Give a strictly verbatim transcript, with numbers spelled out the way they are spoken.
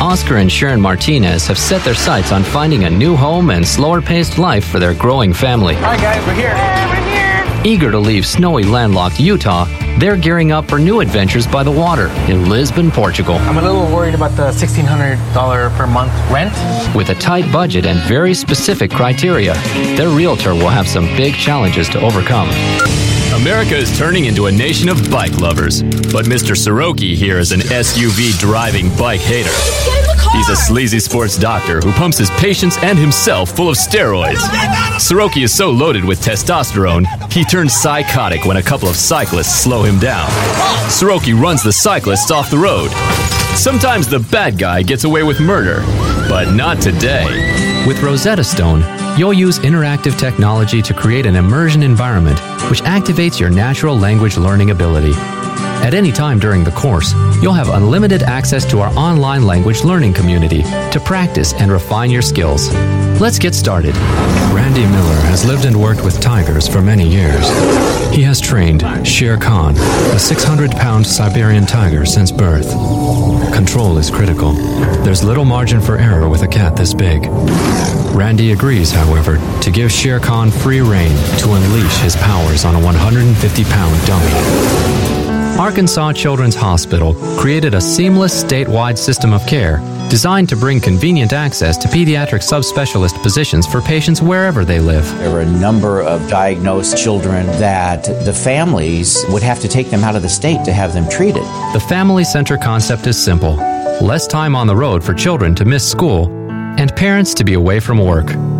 Oscar and Sharon Martinez have set their sights on finding a new home and slower-paced life for their growing family. Hi guys, we're here. Hey, we're here. Eager to leave snowy landlocked Utah, they're gearing up for new adventures by the water in Lisbon, Portugal. I'm a little worried about the sixteen hundred dollars per month rent. With a tight budget and very specific criteria, their realtor will have some big challenges to overcome. America is turning into a nation of bike lovers, but Mister Soroki here is an S U V driving bike hater. He's a sleazy sports doctor who pumps his patients and himself full of steroids. Soroki is so loaded with testosterone, he turns psychotic when a couple of cyclists slow him down. Soroki runs the cyclists off the road. Sometimes the bad guy gets away with murder, but not today. With Rosetta Stone, you'll use interactive technology to create an immersion environment which activates your natural language learning ability. At any time during the course, you'll have unlimited access to our online language learning community to practice and refine your skills. Let's get started. Randy Miller has lived and worked with tigers for many years. He has trained Shere Khan, a six hundred pound Siberian tiger, since birth. Control is critical. There's little margin for error with a cat this big. Randy agrees, however, to give Shere Khan free rein to unleash his powers on a one hundred fifty pound dummy. Arkansas Children's Hospital created a seamless statewide system of care designed to bring convenient access to pediatric subspecialist positions for patients wherever they live. There were a number of diagnosed children that the families would have to take them out of the state to have them treated. The family center concept is simple: less time on the road for children to miss school and parents to be away from work.